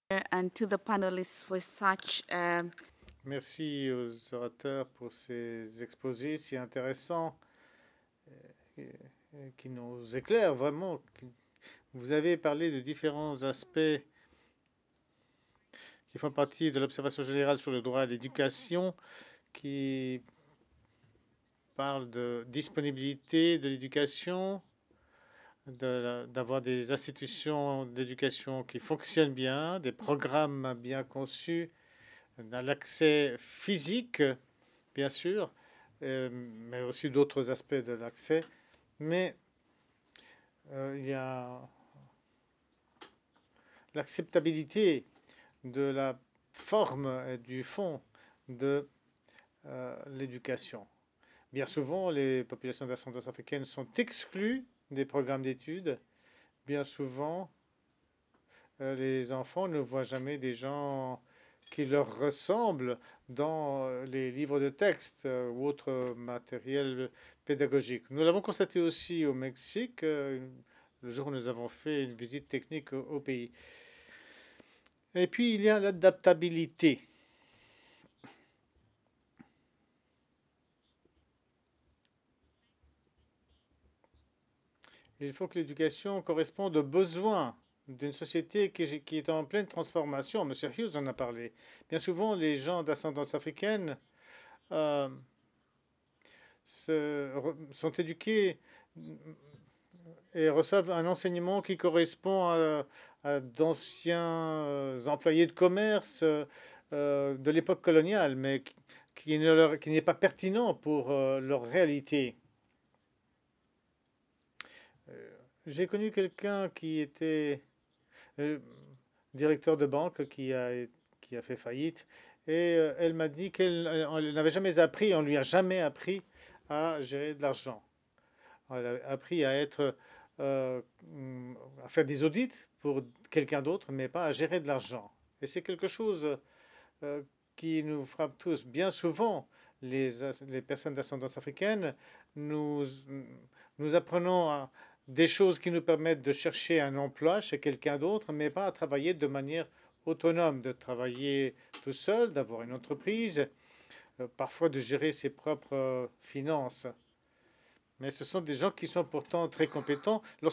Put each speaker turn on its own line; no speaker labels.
and to the panelists for such
Merci aux orateurs pour ces exposés si intéressants qui nous éclairent vraiment. Vous avez parlé de différents aspects qui font partie de l'observation générale sur le droit à l'éducation, qui parlent de disponibilité de l'éducation, d'avoir des institutions d'éducation qui fonctionnent bien, des programmes bien conçus, l'accès physique, bien sûr, mais aussi d'autres aspects de l'accès. Mais il y a l'acceptabilité de la forme et du fond de l'éducation. Bien souvent, les populations d'ascendance africaine sont exclues des programmes d'études. Bien souvent, les enfants ne voient jamais des gens qui leur ressemblent dans les livres de texte ou autres matériels pédagogiques. Nous l'avons constaté aussi au Mexique, le jour où nous avons fait une visite technique au pays. Et puis, il y a l'adaptabilité. Il faut que l'éducation corresponde aux besoins d'une société qui est en pleine transformation. Monsieur Hughes en a parlé. Bien souvent, les gens d'ascendance africaine euh, sont éduqués et reçoivent un enseignement qui correspond à d'anciens employés de commerce de l'époque coloniale, mais qui n'est pas pertinent pour leur réalité. Euh, J'ai connu quelqu'un qui était euh, directeur de banque qui a fait faillite et elle m'a dit qu'elle n'avait jamais appris, on lui a jamais appris à gérer de l'argent. Elle a appris à être, euh, à faire des audits pour quelqu'un d'autre, mais pas à gérer de l'argent. Et c'est quelque chose euh, qui nous frappe tous. Bien souvent, les personnes d'ascendance africaine, nous, nous apprenons des choses qui nous permettent de chercher un emploi chez quelqu'un d'autre, mais pas à travailler de manière autonome, de travailler tout seul, d'avoir une entreprise, parfois de gérer ses propres finances. Mais ce sont des gens qui sont pourtant très compétents.